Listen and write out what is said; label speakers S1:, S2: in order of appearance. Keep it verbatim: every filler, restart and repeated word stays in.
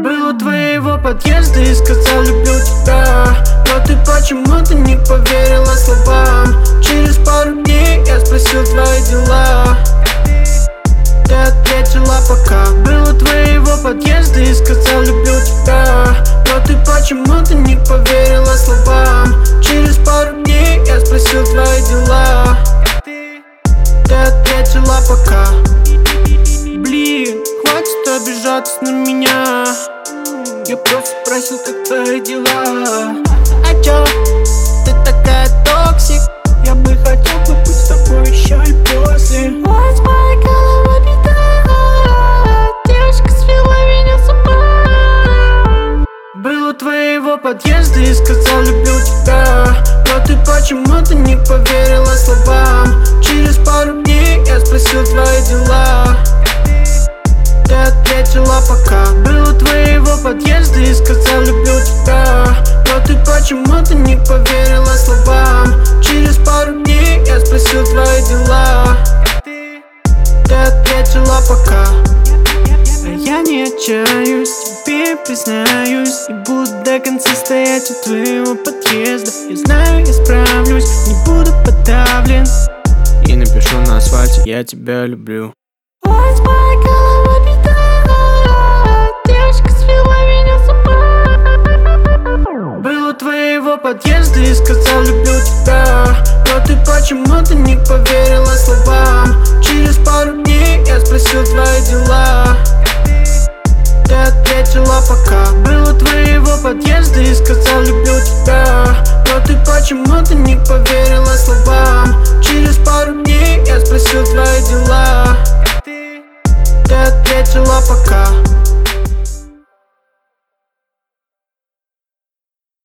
S1: Был у твоего подъезда и сказал люблю тебя, но ты почему-то не поверила словам. Через пару дней я спросил твои дела, ты ответила пока. Был у твоего подъезда и сказал люблю тебя, но ты почему-то не поверила словам. Через пару дней я спросил твои дела, ты ответила пока. Блин, хватит обижаться на меня, я просто спросил, как твои дела. А чё, ты такая токсик? Я бы хотел побыть с тобой еще и после. What's my голова беда, девушка свела меня с ума. Был у твоего подъезда и сказал люблю тебя, но ты почему-то не поверила словам. Через пару дней я спросил твои дела, ты ответила пока. Был у твоего подъезда и сказал люблю тебя, но ты почему-то не поверила словам. Через пару дней я спросил твои дела, ты ответила пока. А я не отчаюсь, тебе признаюсь, и буду до конца стоять у твоего подъезда. Я знаю, я справлюсь, не буду подавлен, и напишу на асфальте: я тебя люблю. What's my голова беда, девушка свела меня с ума. Был у твоего подъезда и сказал люблю тебя, но ты почему-то не поверила словам. Через пару дней я спросил твои дела, ты ответила пока. Был у твоего подъезда и сказал люблю тебя, но ты почему-то не поверила словам. Через пару дней я спросил твои дела, ты ответила пока.